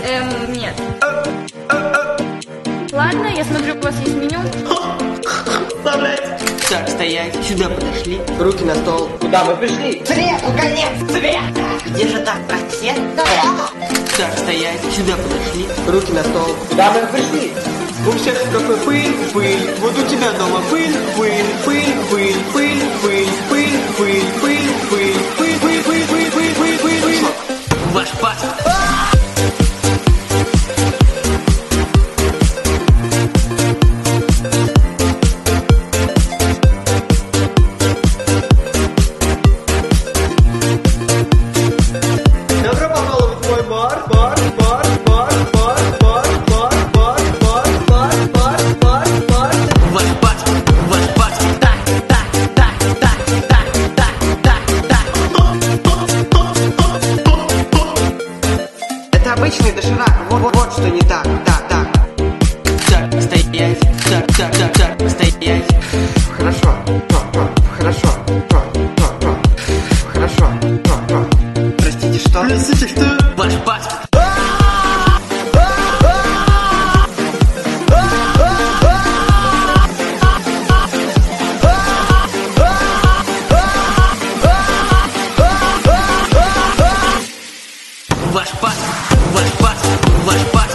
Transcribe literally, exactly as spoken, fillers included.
Эм, нет. Ладно, я смотрю, у вас есть меню. Вставлять. Так, стоять. Сюда подошли. Руки на стол. Куда мы пришли? Цвет, наконец, цвет. Где же так просед? Так, стоять. Сюда подошли. Руки на стол. Куда мы пришли? У всех в кафе пыль, пыль. Вот у тебя дома пыль, пыль, пыль, пыль, пыль, пыль, пыль, пыль, пыль, пыль, пыль, пыль, пыль, пыль, пыль, пыль, пыль, пыль. Ваш паспорт. Добро пожаловать в мой бар, бар, бар, бар, бар, бар, бар, бар, бар, бар, бар, бар, бар. Ваш паспорт, ваш паспорт, так, так, так, так, так, так, так, так. Это обычный доширак, вот, вот, вот что не так, так, так. Так, стоять, так, так, так, так, стоять. Хорошо, то, то, хорошо, то, то, то, хорошо, то, то. Простите, что? Простите, что? Ваш паспорт. Ваш паспорт, ваш паспорт, ваш паспорт.